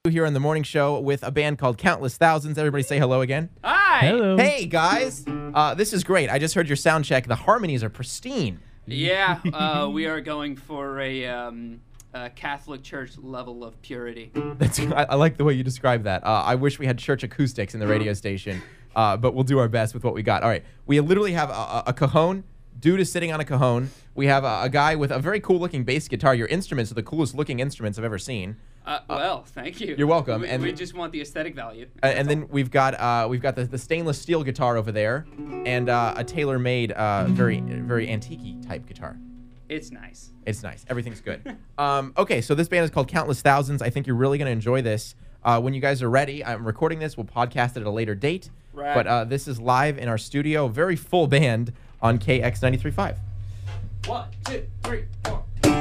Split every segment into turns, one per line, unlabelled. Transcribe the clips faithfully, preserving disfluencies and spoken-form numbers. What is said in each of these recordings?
Here on the morning show with a band called Countless Thousands. Everybody say hello again.
Hi.
Hello.
Hey, guys. Uh, this is great. I just heard your sound check. The harmonies are pristine.
Yeah, uh, we are going for a, um, a Catholic Church level of purity.
That's I, I like the way you describe that. Uh, I wish we had church acoustics in the radio station, uh, but we'll do our best with what we got. All right. We literally have a, a, a cajon. Dude is sitting on a cajon. We have a, a guy with a very cool-looking bass guitar. Your instruments are the coolest-looking instruments I've ever seen.
Uh, well, thank you.
You're welcome.
We,
And-
we just want the aesthetic value.
Uh, and then we've got uh, we've got the, the stainless steel guitar over there, and uh, a tailor-made, uh, very very antique type guitar.
It's nice.
It's nice. Everything's good. um, okay, so this band is called Countless Thousands. I think you're really going to enjoy this. Uh, when you guys are ready, I'm recording this. We'll podcast it at a later date.
Right.
But uh, this is live in our studio, very full band on K X ninety-three point five.
One, two, three, four.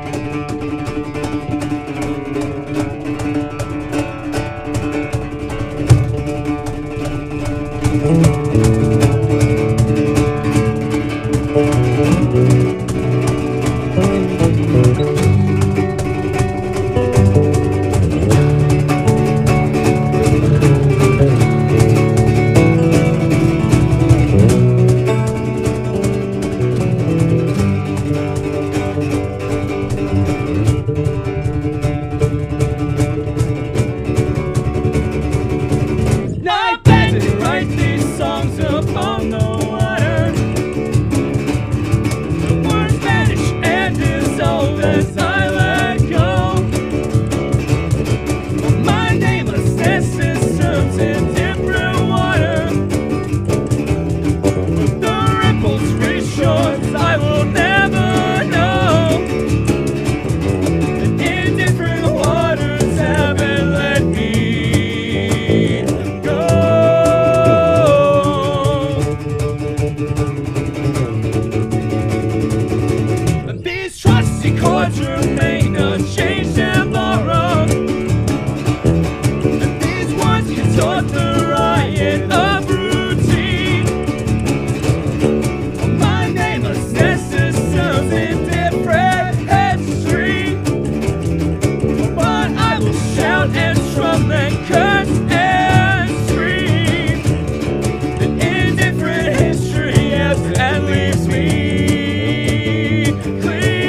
I bet to write these songs upon the water. The words vanish and dissolve as I let go. My namelessness serves in different water. The ripples reach shores I will never know. And in different waters haven't let me go. These trusty chords remain unchanged and borrowed. These words contort the riot of routine. My namelessness serves in different headstream. But I will shout and strum and curse and scream. An indifferent history ebbs and leaves me clean.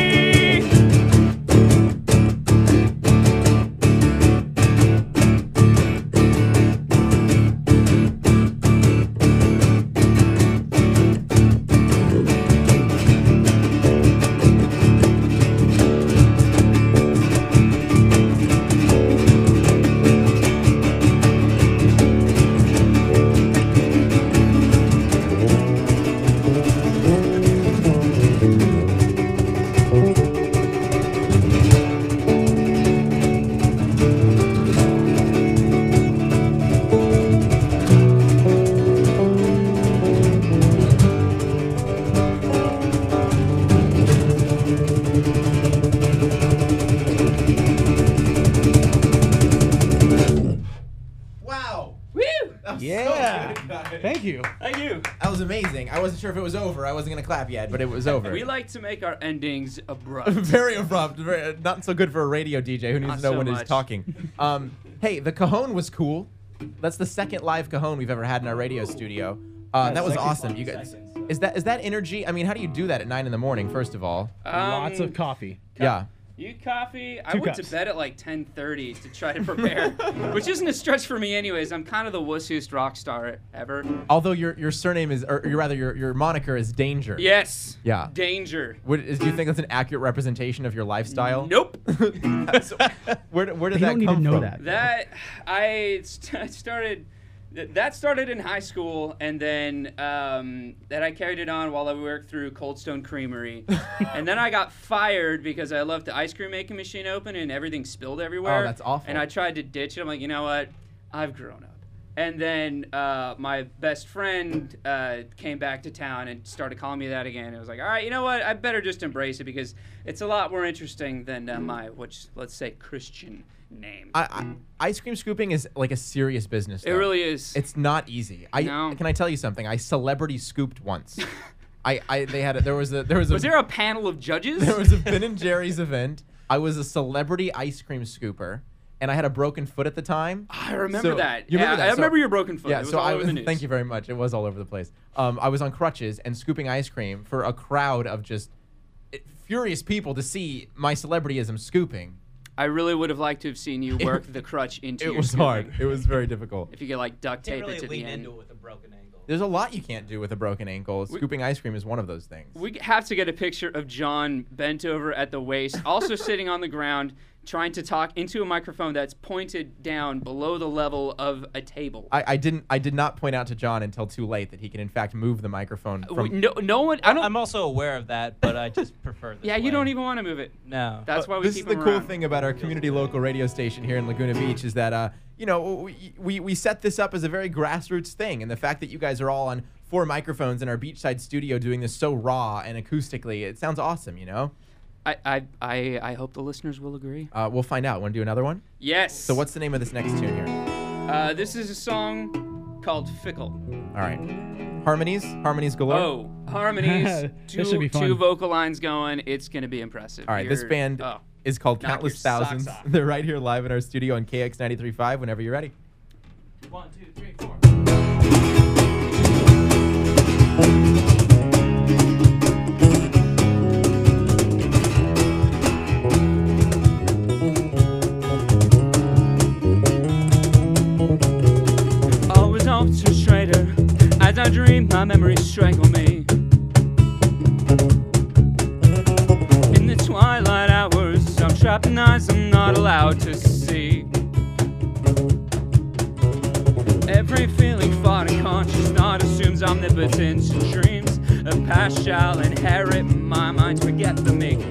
Wow.
Woo!
That was
Yeah.
so good, guys.
Thank you.
Thank you.
That was amazing. I wasn't sure if it was over. I wasn't going to clap yet, but it was over.
We like to make our endings abrupt.
Very abrupt. Very, not so good for a radio D J who needs
Not
to know
so
when he's
much.
talking. Um, hey, the cajon was cool. That's the second live cajon we've ever had in our radio studio. Uh, that was
second.
awesome. You guys, is that is that energy? I mean, how do you do that at nine in the morning? First of all,
Lots
Um,
of coffee.
yeah.
You coffee? I
Two
went
cups.
to bed at like ten thirty to try to prepare, which isn't a stretch for me anyways. I'm kind of the wussiest rock star ever.
Although your your surname is, or rather your your moniker is Danger.
Yes.
Yeah.
Danger.
What, is, do you think that's an accurate representation of your lifestyle?
Nope.
So, where where did
They
that
don't
come
even know
from?
that.
That I st- started. th- That started in high school, and then um, that I carried it on while I worked through Cold Stone Creamery, and then I got fired because I left the ice cream making machine open and everything spilled everywhere.
Oh, that's awful.
And I tried to ditch it. I'm like, you know what? I've grown up. And then uh, my best friend uh, came back to town and started calling me that again. I was like, all right, you know what? I better just embrace it because it's a lot more interesting than uh, my, which let's say, Christian name.
I, I, ice cream scooping is like a serious business.
It
though.
really is.
It's not easy. I
No.
can I tell you something? I celebrity scooped once. I, I they had a, there was a there was a
Was there a panel of judges?
there was a Ben and Jerry's event. I was a celebrity ice cream scooper, and I had a broken foot at the time.
I remember
So-
that.
You remember
yeah,
that?
I
So-
remember your broken foot.
Yeah,
it was
so
all
I
over
was.
the news.
Thank you very much. It was all over the place. Um, I was on crutches and scooping ice cream for a crowd of just eh, furious people to see my celebrityism scooping.
I really would have liked to have seen you work the crutch into
It
your
was
scooping.
hard. It was very difficult.
If you could like duct
Can't
tape
really
it to
lean
the end.
into it with a broken ankle.
There's a lot you can't do with a broken ankle. Scooping ice cream is one of those things.
We have to get a picture of John bent over at the waist, also sitting on the ground, trying to talk into a microphone that's pointed down below the level of a table.
I, I didn't. I did not point out to John until too late that he can in fact move the microphone
We-
from.
no, no one. I don't.
I'm also aware of that, but I just prefer this
yeah, you
way.
don't even want to move it.
No.
That's why we
this
keep
is the
them
cool
around.
thing about our community local radio station here in Laguna Beach is that uh, you know we, we we set this up as a very grassroots thing, and the fact that you guys are all on four microphones in our beachside studio doing this so raw and acoustically, it sounds awesome. You know.
I, I, I, I hope the listeners will agree.
Uh, we'll find out. Want to do another one?
Yes.
So what's the name of this next tune here?
Uh, this is a song called Fickle.
All right. Harmonies, harmonies galore.
Oh, harmonies.
This
two,
should be fun.
two vocal lines going. It's gonna be impressive.
All right. This
You're-
band
oh.
is called
Knock
Countless
your socks
Thousands.
off.
They're right here live in our studio on K X ninety-three point five. Whenever you're ready.
One, two, three, four.
Always off to straighter. As I dream, my memories strangle me. In the twilight hours, I'm trapped in eyes I'm not allowed to see. Every feeling fought and conscious not assumes omnipotence in dreams. A past shall inherit my mind to forget the me.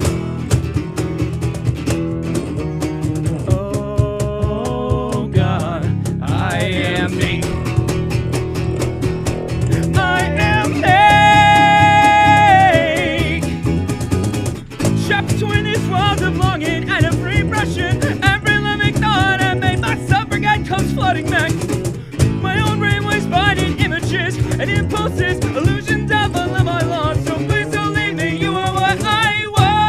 Oh God, I am me. I am me. Trapped between these walls of longing and of repression. Every living thought I made myself forget comes flooding back. My own brain was finding images and impulses, illusions of a life I lost. So please don't leave me. You are what I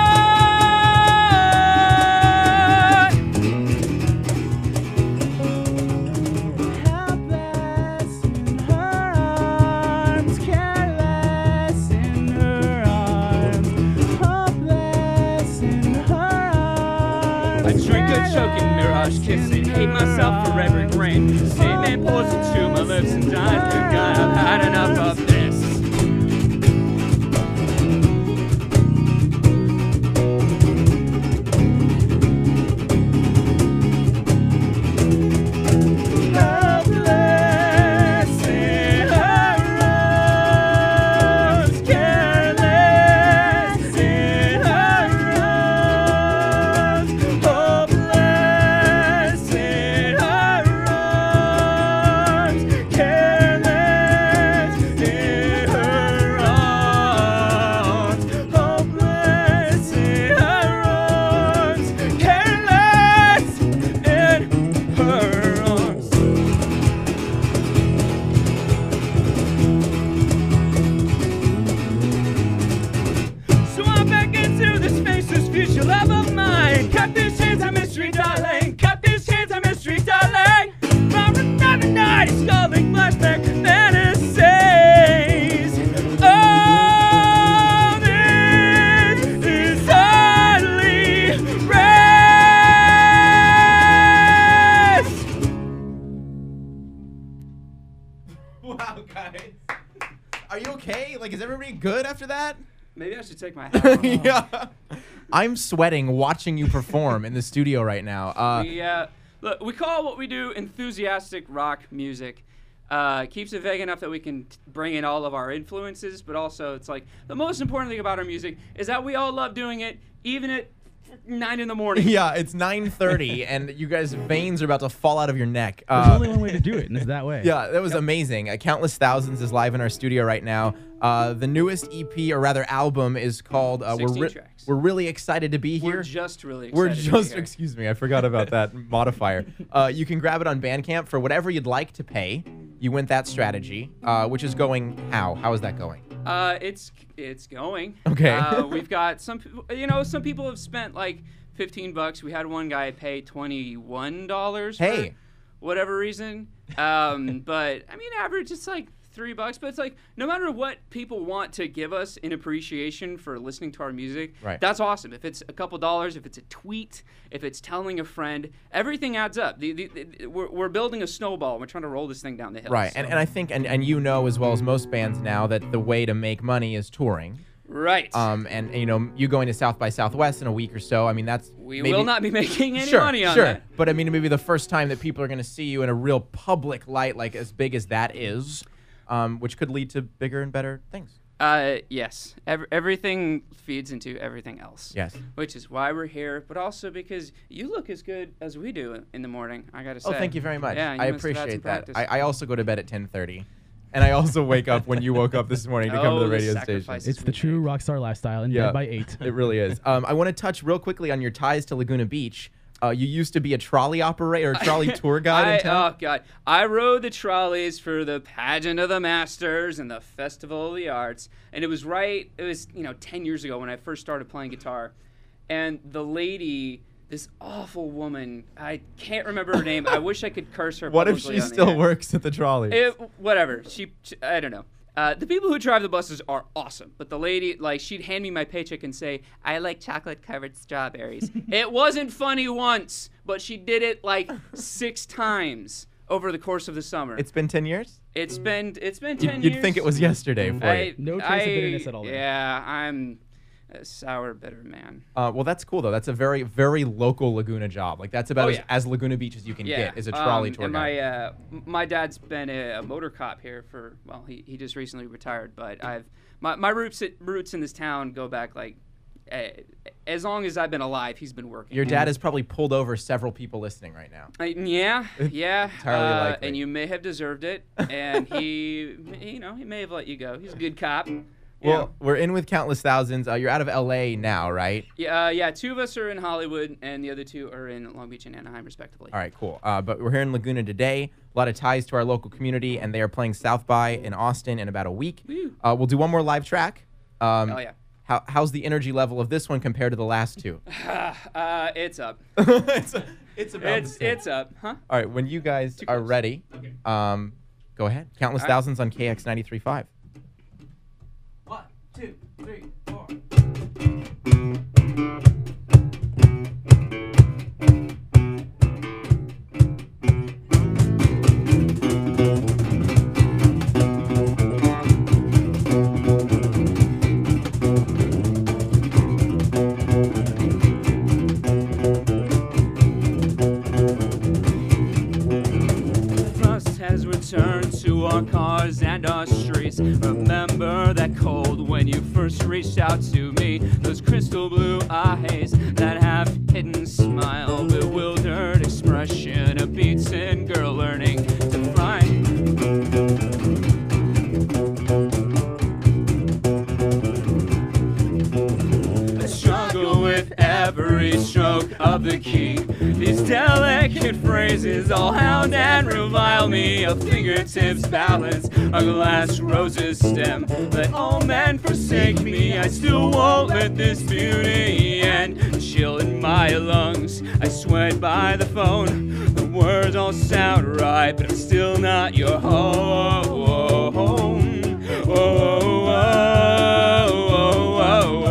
want. Helpless in her arms, careless in her arms, hopeless in her arms. I drink a choking mirage kissing, hate myself for every grain. Semen pours into my lips and dies. God, I've had enough of this. Helpless in her arms, careless in her arms, hopeless in her arms, careless in her arms, hopeless in her arms, careless in her arms. So I back into this space, this future love of mine. Cut these hands, a mystery, darling. Cut these hands, a mystery, darling. From another night, scalding flashback fantasies. Oh, this is hardly rest.
Wow, guys. Are you okay? Like, is everybody good after that?
Maybe I should take my hat off.
Yeah. I'm sweating watching you perform in the studio right now. Uh,
We, uh, look, we call what we do enthusiastic rock music. Uh, keeps it vague enough that we can t- bring in all of our influences, but also it's like the most important thing about our music is that we all love doing it, even at nine in the morning.
yeah, it's nine thirty, and you guys' veins are about to fall out of your neck.
There's
Uh,
only one way to do it, and it's that way.
Yeah, that was amazing. Uh, Countless Thousands is live in our studio right now. Uh, the newest E P, or rather album, is called uh, We're,
sixteen
Re-
tracks.
We're Really Excited to Be Here.
We're just really excited.
We're
to be
just,
here.
excuse me, I forgot about that modifier. Uh, you can grab it on Bandcamp for whatever you'd like to pay. You went that strategy, uh, which is going how? How is that going?
Uh, it's it's going.
Okay.
Uh, we've got some, people- you know, some people have spent like fifteen bucks. We had one guy pay twenty-one dollars
Hey.
for whatever reason. Um, but, I mean, average, it's like three bucks. But it's like, no matter what people want to give us in appreciation for listening to our music,
Right.
that's awesome. If it's a couple dollars, if it's a tweet, if it's telling a friend, everything adds up. The, the, the, we're, we're building a snowball. We're trying to roll this thing down the hill.
Right,
so-
and, and I think, and, and you know as well as most bands now, that the way to make money is touring.
Right.
Um, and, you know, you going to South by Southwest in a week or so, I mean, that's
we
maybe,
will not be making any
sure,
money on
sure.
that.
But I mean, maybe the first time that people are going to see you in a real public light, like as big as that is, um, which could lead to bigger and better things.
Uh, yes. Ev- everything feeds into everything else.
Yes.
Which is why we're here, but also because you look as good as we do in the morning, I gotta say.
Oh, thank you very much.
Yeah, you
I
must have had some
appreciate that.
practice.
I, I also go to bed at ten thirty. And I also wake up when you woke up this morning to come
Oh,
to the
the
radio station.
sacrifices
It's
we
the true
make.
rock star lifestyle in
Yeah.
bed by eight.
It really is. Um, I want to touch real quickly on your ties to Laguna Beach. Uh, you used to be a trolley operator, a trolley tour guide
I,
in town.
Oh God! I rode the trolleys for the Pageant of the Masters and the Festival of the Arts, and it was right. It was you know ten years ago when I first started playing guitar, and the lady, this awful woman, I can't remember her name. I wish I could curse her.
What if
publicly
she
on the
still
air.
works at the trolley?
It, whatever. She, she, I don't know. Uh, the people who drive the buses are awesome, but the lady, like, she'd hand me my paycheck and say, "I like chocolate-covered strawberries." It wasn't funny once, but she did it like six times over the course of the summer.
It's been ten years?
it's been it's been ten
You'd
years.
think it was yesterday for
I,
you.
No trace of
I-
bitterness at all there.
Yeah, I'm a sour, bitter man.
Uh, well, that's cool, though. That's a very, very local Laguna job. Like, that's about
Oh,
as,
yeah.
as Laguna Beach as you can
Yeah,
get, is a trolley
um,
tour
and
guide.
my uh, m- my dad's been a, a motor cop here for well, he, he just recently retired, but I've my, my roots roots in this town go back like uh, as long as I've been alive. He's been working.
Your
And-
dad has probably pulled over several people listening right now.
Uh, yeah, yeah,
Entirely
uh,
likely.
and you may have deserved it, and he, you know, he may have let you go. He's a good cop. you
Well,
know.
we're in with Countless Thousands. Uh, you're out of L A now, right?
Yeah, uh, yeah. Two of us are in Hollywood, and the other two are in Long Beach and Anaheim, respectively.
All right, cool. Uh, but we're here in Laguna today. A lot of ties to our local community, and they are playing South by in Austin in about a week.
Woo.
Uh, we'll do one more live track. Um,
Oh yeah.
How, how's the energy level of this one compared to the last two?
Uh, it's up.
it's, it's about
It's
the same.
it's up, huh?
All right, when you guys
Too
are
close.
ready,
Okay.
um, go ahead. Countless
All right.
Thousands on K X ninety-three point five.
One, two, three, four.
Frost has returned to our cars and our streets. Remember that cold when you first reached out to me. Those crystal blue eyes, that half-hidden smile, bewildered expression, a beaten girl learning to fly. I struggle with every stroke of the key. These delicate phrases all hound and revile me. A fingertips balance a glass rose's stem. Let all men forsake me, I still won't let this beauty end. Chill in my lungs, I sweat by the phone. The words all sound right, but I'm still not your home. Oh, oh, oh, oh,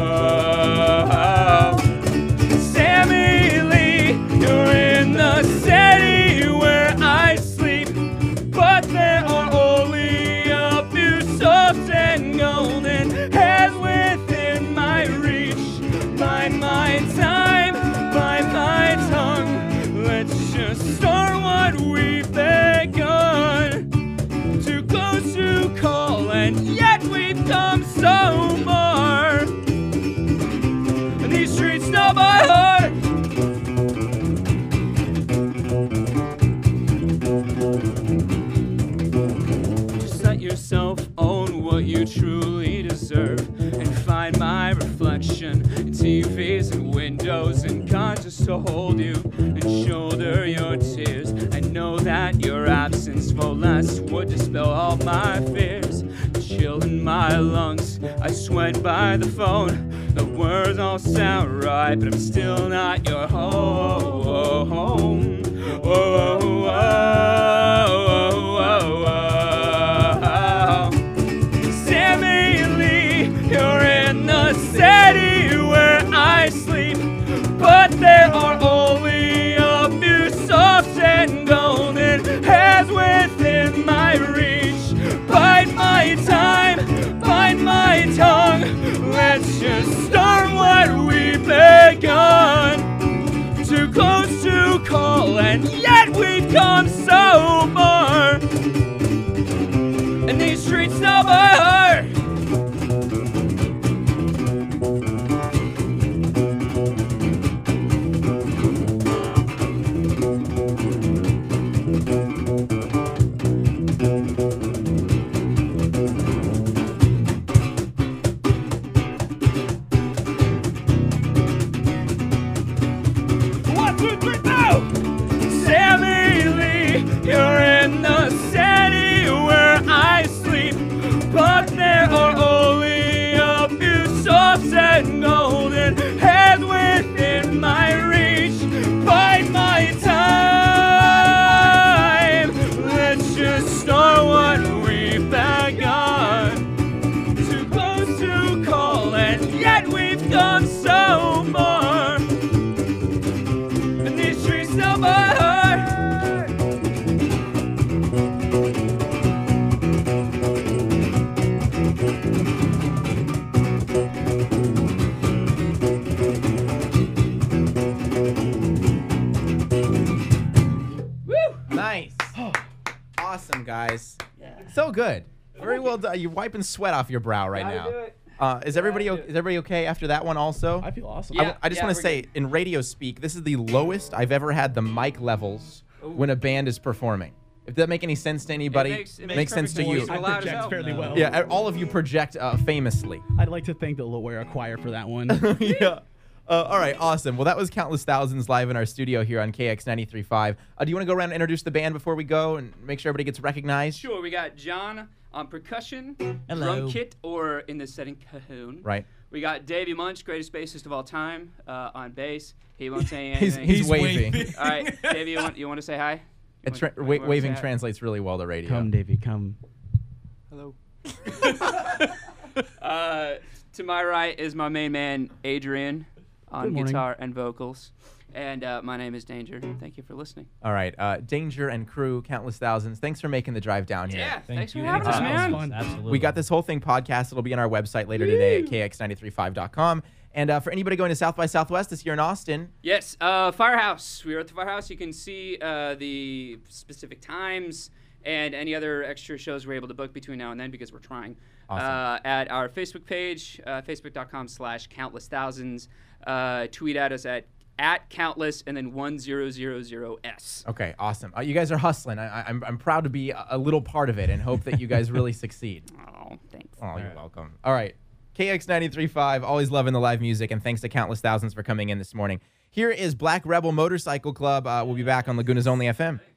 oh. Sammy Lee, you're in the city where I sleep, but there are only a few soft and golden hairs within my reach. Find my time, find my tongue. Let's just start what we've begun. Too close to call, and yet we've come so far. These streets know my heart. Just let yourself own what you truly deserve and find my reflection in T Vs and windows and God just to hold you and shoulder your tears. I know that your absence for less would dispel all my fears. The chill in my lungs, I sweat by the phone. The words all sound right, but I'm still not your home. Whoa, whoa, whoa, whoa, whoa. Sammy Lee, you're in the city where I sleep, but there are only a few soft and golden hairs within my reach. Bite my time, bite my tongue. Let's just start what we've begun. Too close to call, and yet we've come so far. And these streets know by heart. One, two, three, go! Sammy Lee, you're in the city where I sleep, but there are only a few softs and golden hairs within my reach. Bite my time. Let's just start what we've begun. Too close to call, and yet we've come so far. And these streets know my heart. Woo!
Nice. Awesome, guys. So good. Very well done. You're wiping sweat off your brow right
Gotta
now.
do it.
Uh, is everybody
Gotta
o-
do it.
is everybody okay after that one also?
I feel awesome.
Yeah.
I, I just
yeah,
want to
we're
say,
good.
in radio speak, this is the lowest I've ever had the mic levels when a band is performing. If that make any sense to anybody,
makes- it
makes,
makes
sense to
perfect
you.
sense.
I
Loud as
project
hell.
fairly
No.
well.
Yeah, all of you project uh, famously.
I'd like to thank the Loera Choir for that one.
Yeah. Uh, all right, awesome. Well, that was Countless Thousands live in our studio here on K X ninety-three point five. Uh, do you want to go around and introduce the band before we go and make sure everybody gets recognized?
Sure, we got John on percussion,
Hello.
drum kit, or in this setting, cajon.
Right.
We got Davey Munch, greatest bassist of all time, uh, on bass. He won't say
He's,
anything.
he's waving.
All right, Davey, you want, you want to say hi? You
It
want-
tra-
you
wa-
want to
waving
say hi?
translates really well to radio.
Come, Davey, come.
Hello. uh, to my right is my main man, Adrian, on
Good morning.
guitar and vocals. And uh, my name is Danger. Thank you for listening.
All right, uh, Danger and crew, Countless Thousands. Thanks for making the drive down here.
Yeah,
Thank
thanks
you.
for having us,
Uh,
man.
fun.
Absolutely.
We got this whole thing podcast. It'll be on our website later today at K X ninety-three point five dot com. And uh, for anybody going to South by Southwest this year in Austin,
Yes, uh, Firehouse. We are at the Firehouse. You can see uh, the specific times and any other extra shows we're able to book between now and then because we're trying.
Awesome.
Uh, at our Facebook page, uh, facebook.com slash countless thousands. Uh, tweet at us at at countless and then one zero zero zero S.
okay, awesome. Uh, you guys are hustling. I, I, I'm, I'm proud to be a, a little part of it and hope that you guys really succeed.
Oh, thanks.
Oh, you're
right.
welcome. All right. K X ninety-three point five, always loving the live music, and thanks to Countless Thousands for coming in this morning. Here is Black Rebel Motorcycle Club. Uh, we'll be back on Laguna's Only F M.